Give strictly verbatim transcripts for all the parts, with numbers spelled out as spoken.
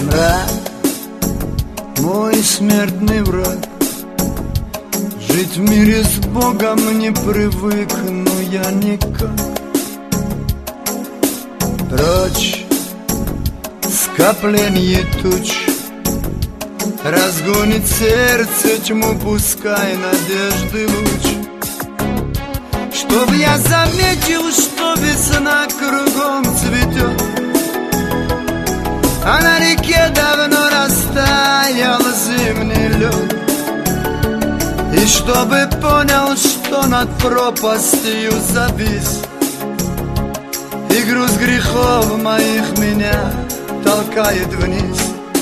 Мрак, мой смертный враг. Жить в мире с Богом не привык, но я никак. Прочь скопление туч, разгонит сердце тьму, пускай надежды луч. Чтоб я заметил, что весна кругом цветет, а на реке давно растаял зимний лед. И чтобы понял, что над пропастью завис, и груз грехов моих меня толкает вниз.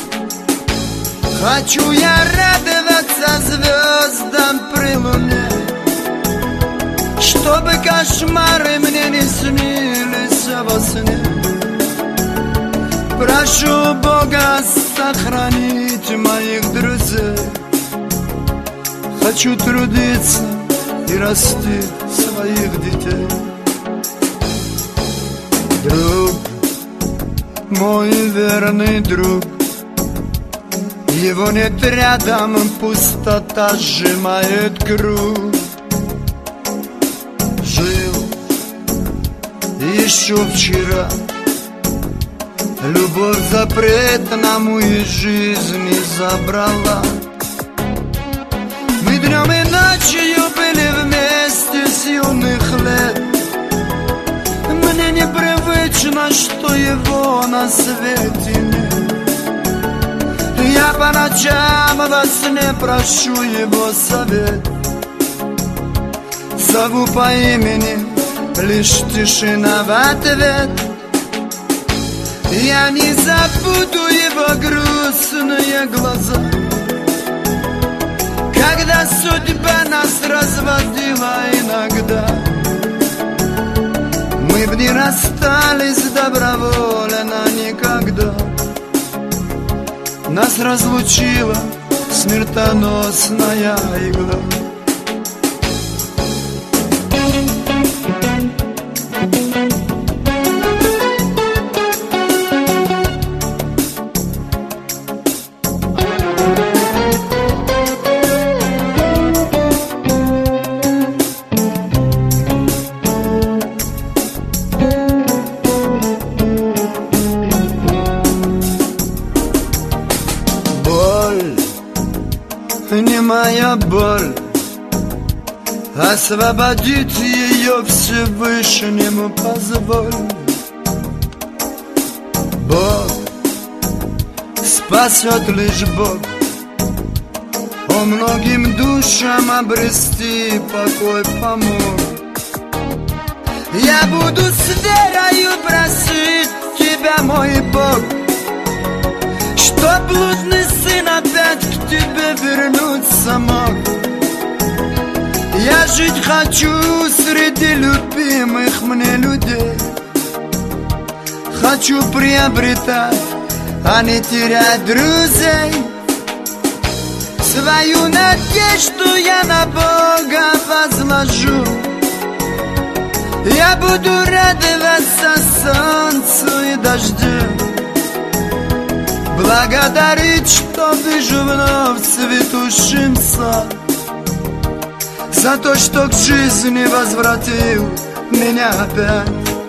Хочу я радоваться звездам при луне, чтобы кошмары мне не снились во сне. Прошу Бога сохранить моих друзей. Хочу трудиться и растить своих детей. Друг, мой верный друг, его нет рядом, пустота сжимает круг. Жил еще вчера, любовь запретному из жизни забрала. Мы днем и ночью были вместе с юных лет. Мне непривычно, что его на свете нет. Я по ночам во сне прошу его совет, зову по имени, лишь тишина в ответ. Я не забуду его грустные глаза, когда судьба нас разводила иногда. Мы б не расстались добровольно никогда. Нас разлучила смертоносная игла. Не моя боль, освободить ее Всевышнему позволь. Бог спасет лишь Бог, о многим душам обрести покой помог. Я буду с верою просить тебя, мой Бог, чтоб блудный сын опять к тебе вернуться мог. Я жить хочу среди любимых мне людей. Хочу приобретать, а не терять друзей. Свою надежду я на Бога возложу. Я буду радоваться солнцу и дождю, благодарить, что вижу вновь цветущим сад, за то, что к жизни возвратил меня опять.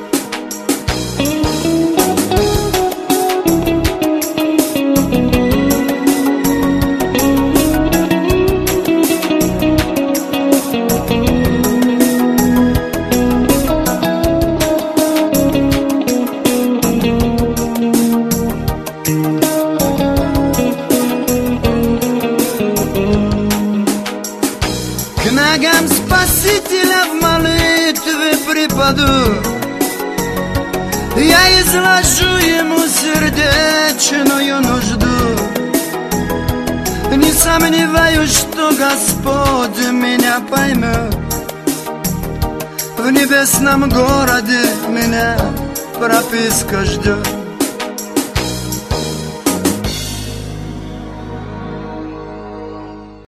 К ногам Спасителя в молитве припаду, я изложу ему сердечную нужду. Не сомневаюсь, что Господь меня поймет. В небесном городе меня прописка ждет.